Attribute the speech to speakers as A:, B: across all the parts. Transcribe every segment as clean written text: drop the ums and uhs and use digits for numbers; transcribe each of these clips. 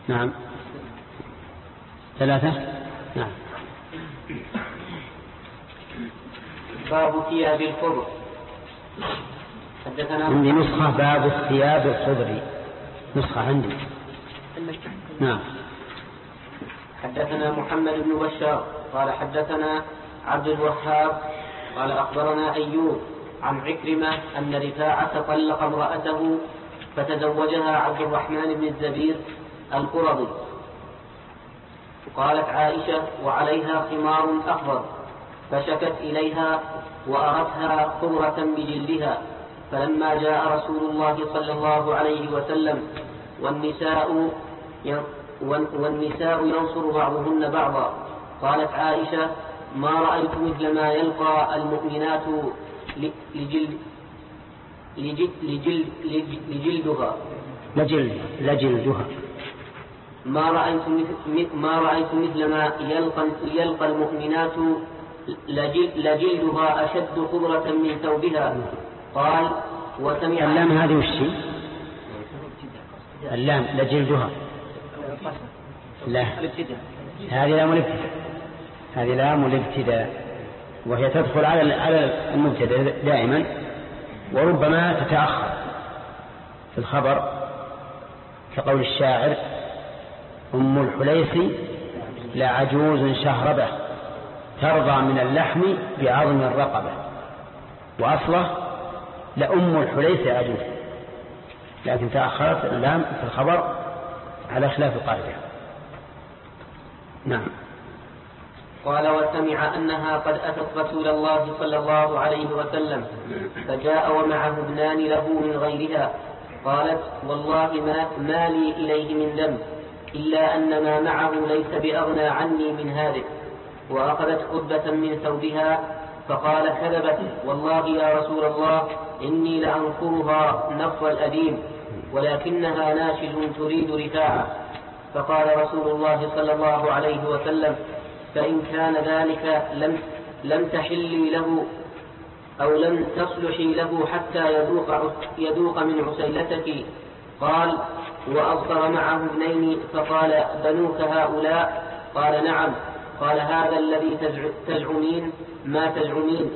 A: نعم 3. نعم.
B: باب ثياب الخضر. حدثنا
A: عندي نسخة باب الثياب الخضر، نسخة عندي. نعم.
B: حدثنا محمد بن بشار قال حدثنا عبد الوهاب قال أخبرنا أيوب عن عكرمة أن رفاعة طلق امرأته فتزوجها عبد الرحمن بن الزبير القرظي. قالت عائشة وعليها خمار أخضر فشكت إليها وأرتها خضرة بجلدها، فلما جاء رسول الله صلى الله عليه وسلم والنساء ينصر بعضهن بعضا، قالت عائشة ما رأيت مثل ما يلقى المؤمنات
A: لجلدها
B: ما رأيت مثل ما يلقى المؤمنات لجلدها أشد خضرة من ثوبها. قال وسمع
A: اللام هذه وشي؟ اللام لجلدها، لا هذه لام الابتداء، هذه لام الابتداء، وهي تدخل على المبتدأ دائما، وربما تتأخر في الخبر كقول الشاعر أم الحليس لعجوز شهربة ترضى من اللحم بعظم الرقبة، وأصله لأم الحليس عجوز، لكن تأخرت اللام في الخبر على خلاف القاعدة. نعم.
B: قال وسمع أنها قد أتت رسول الله صلى الله عليه وسلم فجاء ومعه ابنان له من غيرها، قالت والله ما لي إليه من ذنب إلا أن ما معه ليس بأغنى عني من هذه، وأخذت قبة من ثوبها فقال كذبت والله يا رسول الله إني لأنكرها نفر الأديم ولكنها ناشز تريد رفاعة. فقال رسول الله صلى الله عليه وسلم فإن كان ذلك لم تحلي له أو لم تصلحي له حتى يذوق من عسيلتك. قال وأبصر معه ابنين فقال بنوك هؤلاء؟ قال نعم. قال هذا الذي تزعمين ما تزعمين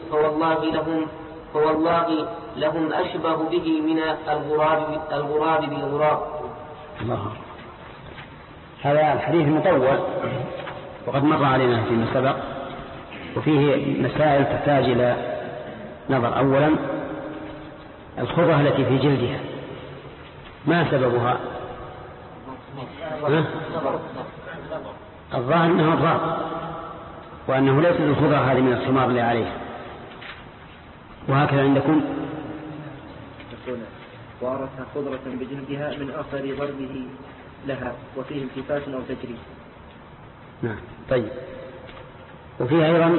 B: فوالله لهم أشبه به من الغراب بالغراب.
A: الله. هذا الحديث مطول وقد مر علينا فيما سبق، وفيه مسائل تحتاج إلى نظر. أولا الخضرة التي في جلدها ما سببها؟ الظاهر أنه الضرر، وأنه ليس الخضرة هذه من الخمار اللي عليه. وهكذا عندكم
C: وأرتها خضرة بجلدها من أثر ضربه لها وفيه التفات أو تجريد.
A: نعم. طيب. وفيه أيضا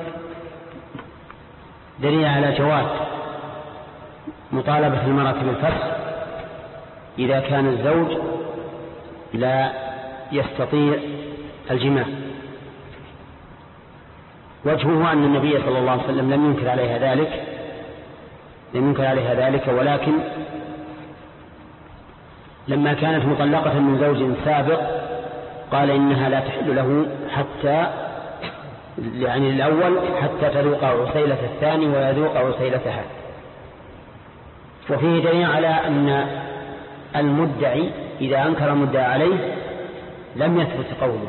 A: دليل على جواز مطالبة المرأة بالفسخ إذا كان الزوج لا يستطيع الجماع. وجهه أن النبي صلى الله عليه وسلم لم ينكر عليها ذلك، ولكن لما كانت مطلقة من زوج سابق قال إنها لا تحل له حتى يعني الأول حتى تذوق عسيلة الثاني ويذوق عسيلتها. وفيه دليل على أن المدعي إذا أنكر المدعى عليه لم يثبت قوله،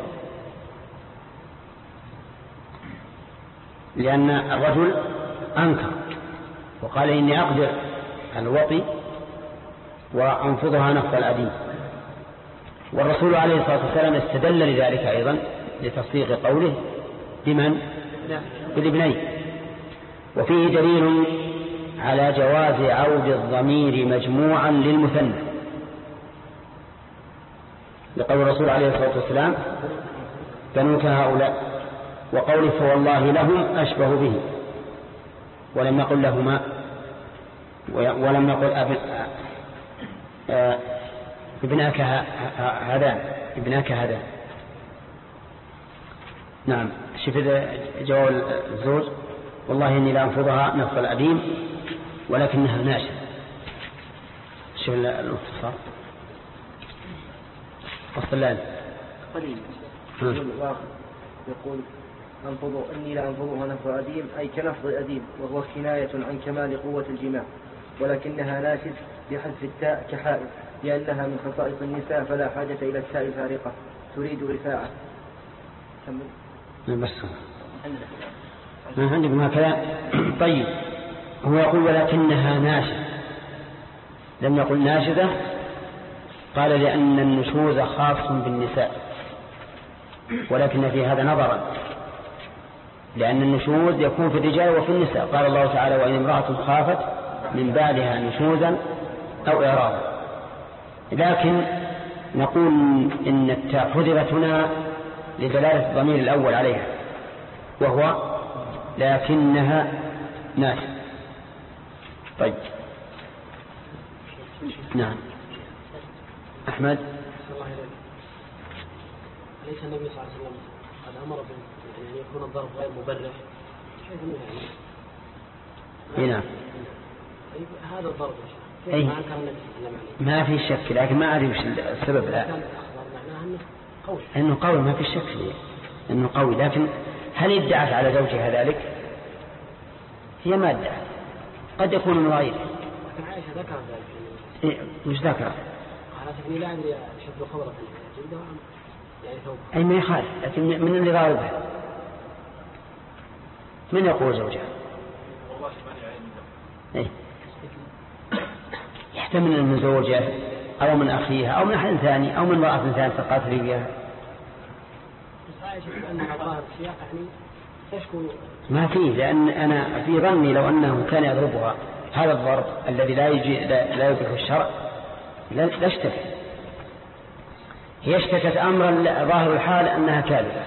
A: لأن الرجل أنكر وقال إني أقدر على الوطي وأنفضها نفض الأديم، والرسول عليه الصلاة والسلام استدل لذلك أيضا لتصديق قوله بمن؟ بالابنين. وفيه دليل على جواز عود الضمير مجموعا للمثنى لقول الرسول عليه الصلاة والسلام بنوك هؤلاء، وقوله فوالله لهم أشبه به، ولم يقل لهما ولم يقل ابناك هذان. نعم. شوف جواب الزوج والله إني لا أنفضها نفض الأديم ولكنها ناشئة. شوف الاختصار والصلان
C: قليل. يقول أنفض إني لا أنفضها نفض أديم، أي كنفض الأديم، وهو كناية عن كمال قوة الجماع، ولكنها ناشز بحذف التاء كحائل، لأنها من خصائص النساء فلا حاجة إلى التاء الفارقة تريد رفاعة.
A: بس ما عندكم هكذا. طيب هو يقول ولكنها ناشزة، لم يقل ناشزة، قال لأن النشوز خاص بالنساء، ولكن في هذا نظرا، لأن النشوز يكون في الرجال وفي النساء. قال الله تعالى وإن امرأة خافت من بعدها نشوزا أو إعراضا. لكن نقول إن التاء حذفت هنا لدلالة الضمير الأول عليها، وهو لكنها ناشزة. طيب نعم أحمد.
D: ليس النبي صلى الله عليه وسلم قد أمر أن يكون الضرب غير مبرح؟
A: نعم
D: هذا الضرب
A: أي ما في شك، لكن ما أدري وش السبب. لا إنه قوي، ما في شك فيه إنه قوي، لكن هل ادعت على زوجها ذلك؟ هي ما ادعت، قد يكون من غيره.
D: لكن عائشة ذكرت ذلك.
A: مش ذكرت؟
D: قالت إني لا أدري أشد خبرة يعني ثوب.
A: أي ما يخالف، لكن من اللي غالبها من يقول زوجها؟ إيه؟ يحتمل من زوجها أو من أخيها أو من أحد ثاني أو من امرأة ثانية تقاتل بها. ما فيه، لأن أنا في ظني لو أنه كان يضربها هذا الضرب الذي لا يبيح الشرع لا اشتكت. هي اشتكت أمرا ظاهر الحال أنها كاذبة،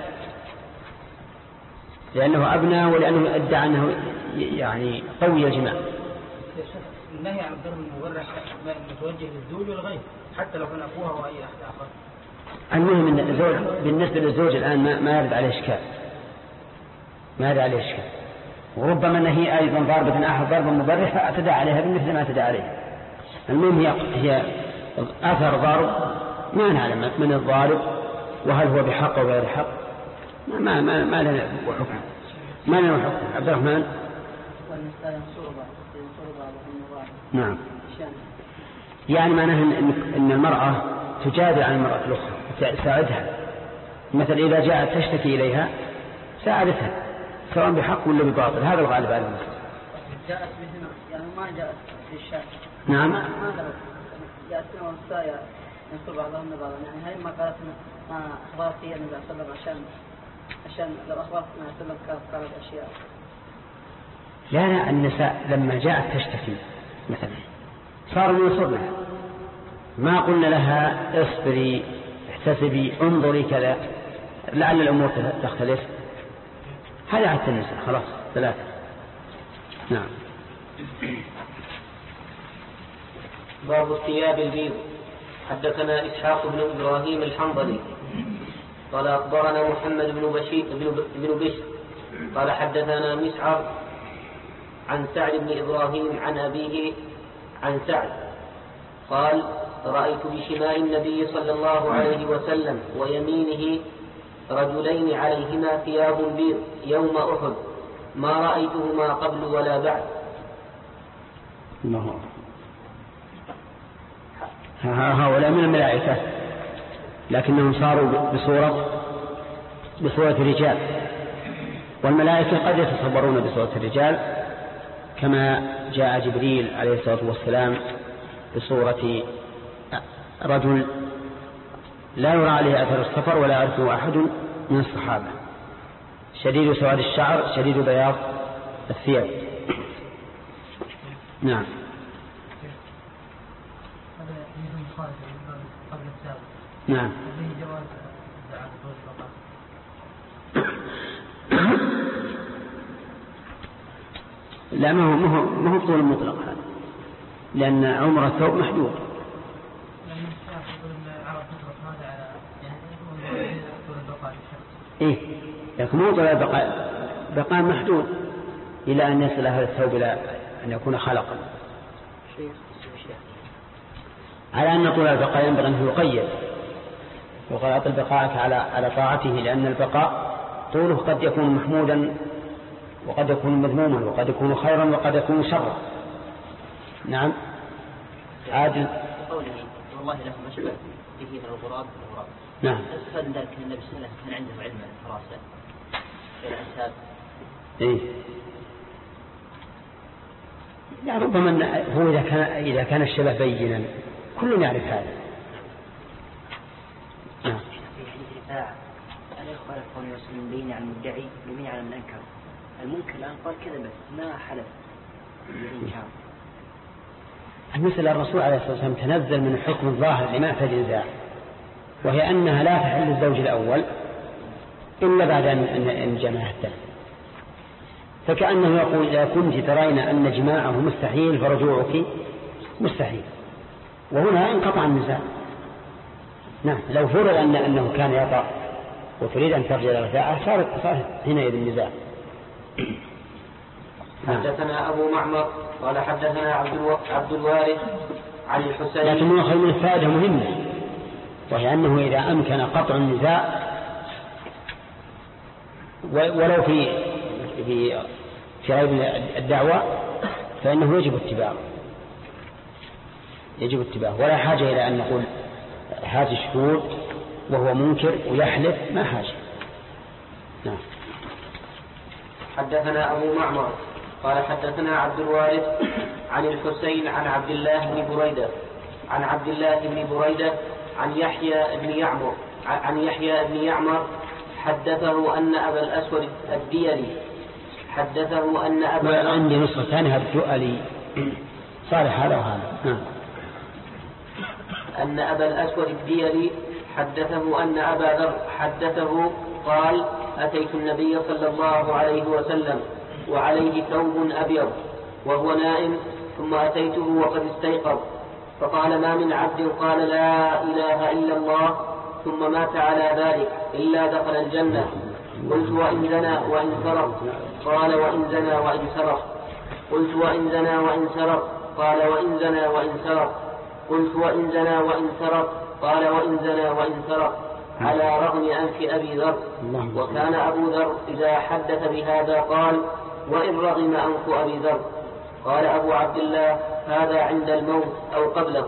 A: لأنه أبنى ولأنه ادعى أنه يعني قوي الجماع.
D: النهي عن الضرب المبرح متوجه للزوج والغير حتى لو كان أخوها أو أي أحد آخر.
A: المهم أن الزوج بالنسبة للزوج الآن ما يرد عليه إشكال، ما يرد عليه إشكال، وربما أن هي أيضا ضاربة أحد ضربا مبرح فاعتدى عليها بمثل ما اعتدى عليه. المهم هي أثر ضرب ما نعلم من الضارب وهل هو بحق أو غير حق، ما لنا حكم، ما لنا حكم. عبد الرحمن. نعم، يعني معناه أن المرأة تجادل عن المرأة الأخرى تساعدها، مثلا إذا جاءت تشتكي إليها ساعدتها سواء بحق ولا بباطل، هذا الغالب على الناس.
E: جاءت بهنا يعني ما جاءت في الشارع.
A: نعم.
E: ما جاءت بهنا والسايا ينصر بعضهم بعضا، يعني هاي ما قالت ما أخبرت هي النبي صلى الله عليه وسلم عشان لو أخبرت النبي صلى الله عليه وسلم قالت أشياء.
A: لا النساء لما جاءت تشتكي مثلا صاروا ينصرنها، ما قلنا لها اصبري احتسبي انظري كذا لعل الأمور تختلف. هذا عدت النساء خلاص ثلاثة. نعم.
B: باب الثياب البيض. حدثنا إسحاق بن إبراهيم الحنظلي قال أخبرنا محمد بن بشر قال حدثنا مسعر عن سعد بن إبراهيم عن أبيه عن سعد قال رأيت بشمال النبي صلى الله عليه وسلم ويمينه رجلين عليهما ثياب بيض يوم أحد ما رأيتهما قبل ولا بعد.
A: هؤلاء من الملائكة لكنهم صاروا بصورة رجال، والملائكة قد يتصورون بصورة الرجال كما جاء جبريل عليه الصلاة والسلام بصورة رجل لا يرى عليه أثر السفر ولا يعرفه أحد من الصحابة، شديد سواد الشعر شديد بياض الثياب. نعم. نعم. لا ما هو طول المطلق هذا، لأن عمر الثوب محدود. إيه لكن مو طول بقاء محدود إلى أن يصل هذا الثوب إلى أن يكون خلقا، على أن طول البقاء ينبغي أن يقيد يقال أطل بقاءك على طاعته، لأن البقاء طوله قد يكون محمودا وقد يكون مذموما وقد يكون خيرا وقد يكون شرا. نعم. عادل.
F: قوله والله له مشبه به من الغراب.
A: نعم.
F: أستفاد من ذلك أن النبي صلى الله عليه وسلم كان عنده علم الفراسة إلى الأنساب.
A: إيه. لا ربما هو إذا كان الشبه بينا كل يعرف هذا.
G: نعم. في حديث رفاعة ألا يخالف قول وسلم بيني عن المدعي بيني على من أنكر. المنكر الآن قال كذا بس ما حلف بالإنكار.
A: المسألة الرسول عليه الصلاة والسلام تنزل من الحكم الظاهر لما في النزاع، وهي أنها لا تحل الزوج الأول إلا بعد أن جمعها الثاني. فكأنه يقول إذا كنت ترين أن جماعه مستحيل فرجوعك مستحيل، وهنا انقطع النزاع. نعم. لو فرض أنه كان يطأ وتريد أن ترجع الرفاعة صارت حينئذ النزاع.
B: حدثنا أبو معمر قال حدثنا عبد الوارث عن الحسين.
A: لكن يؤخذ من الفائدة مهمة، وهي أنه إذا أمكن قطع النزاع ولو في غير الدعوة فإنه يجب اتباعه ولا حاجة إلى أن نقول هذه الشهود وهو منكر ويحلف، ما حاجة. نعم.
B: حدثنا أبو معمر قال حدثنا عبد الوارث عن الحسين عن عبد الله بن بريدة عن يحيى بن يعمر حدثه أن أبا الأسود الديلي
A: عندي نسخة ثانية الدؤلي صالح هذا وهذا.
B: أن أبا الأسود الديلي حدثه أن أبا ذر حدثه قال أتيت النبي صلى الله عليه وسلم وعليه ثوب أبيض وهو نائم، ثم أتيته وقد استيقظ، فقال ما من عبد قال لا إله إلا الله ثم مات على ذلك إلا دخل الجنة. قلت وإن زنى وإن سرق؟ قال وإن زنى وإن سرق. قلت وإن زنى وإن سرق؟ قال وإن زنى وإن سرق. قلت وإن زنى وإن سرق؟ قال وإن زنى وإن سرق، على رغم أنف أبي ذر. وكان أبو ذر إذا حدث بهذا قال وإن رغم أنف أبي ذر. قال أبو عبد الله هذا عند الموت أو قبله.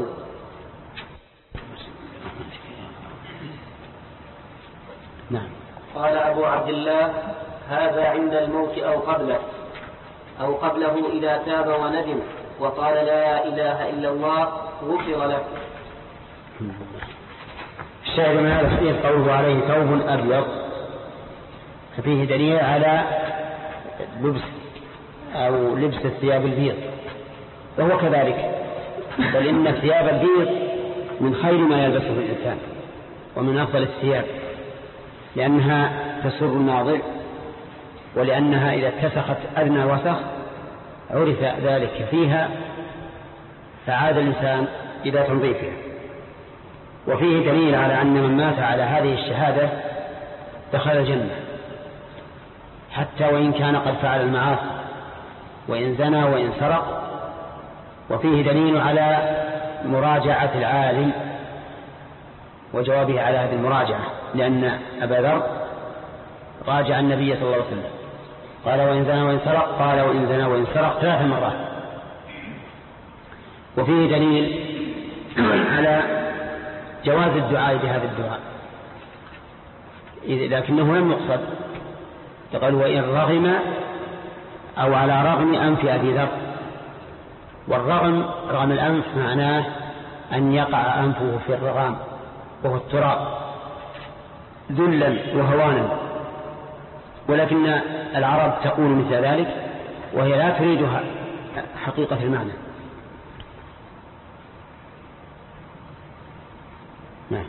A: نعم.
B: قال أبو عبد الله هذا عند الموت أو قبله إذا تاب وندم وقال لا إله إلا الله غفر له.
A: الشاهد من هذا الحديث قوله عليه ثوب أبيض، ففيه دليل على لبس الثياب البيض، وهو كذلك، بل إن الثياب البيض من خير ما يلبسه الإنسان ومن أفضل الثياب، لأنها تسر الناظر، ولأنها إذا اتسخت أدنى وسخ عرف ذلك فيها فعاد الإنسان إلى تنظيفها. وفيه دليل على أن من مات على هذه الشهادة دخل الجنة حتى وإن كان قد فعل المعاصي وإن زنى وإن سرق. وفيه دليل على مراجعة العالم وجوابه على هذه المراجعة، لأن أبا ذر راجع النبي صلى الله عليه وسلم قال وإن زنى وإن سرق، قال وإن زنى وإن سرق 3 مرات. وفيه دليل على جواز الدعاء بهذا الدعاء، لكنه لم يقصد، قال وإن رغم أو على رغم أنف أبي ذر. رغم الأنف معناه أن يقع أنفه في الرغام وهو التراب ذلا وهوانا، ولكن العرب تقول مثل ذلك وهي لا تريدها حقيقة المعنى. نعم.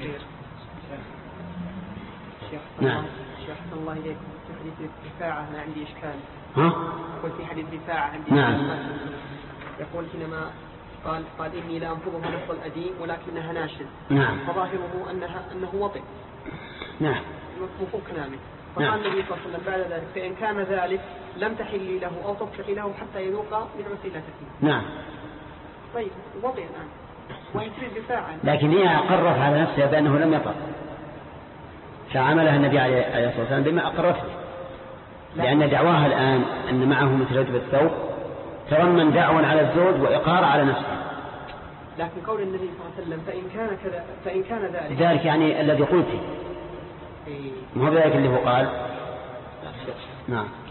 A: نعم.
H: شيخ الله إليكم في حديث الدفاعة أنا عندي إشكال.
A: قلت
H: في حديث الدفاعة عندي
A: نعم.
H: يقول حينما قال إني لا أنفضها نفض الأديم ولكنها ناشز.
A: نعم.
H: فظاهره أنه وطئ.
A: نعم.
H: مفهوم كلامي. فقال النبي صلى الله عليه وسلم بعد ذلك فإن كان ذلك لم تحلي له أو تصلحي له حتى يذوق من عسيلتك.
A: نعم.
H: طيب وطئ الآن. وإن تريد دفاعا.
A: لكن هي أقرت على نفسها بأنه لم يطأ، فعملها النبي عليه الصلاة والسلام بما أقرته، لأن دعواها الآن أن معه مثل رجب الثوب تضمن دعوى على الزوج وإقرار على نفسه.
H: لكن قول النبي صلى الله عليه وسلم فإن كان
A: ذلك يعني الذي قلت، ما هو ذلك اللي هو قال. نعم.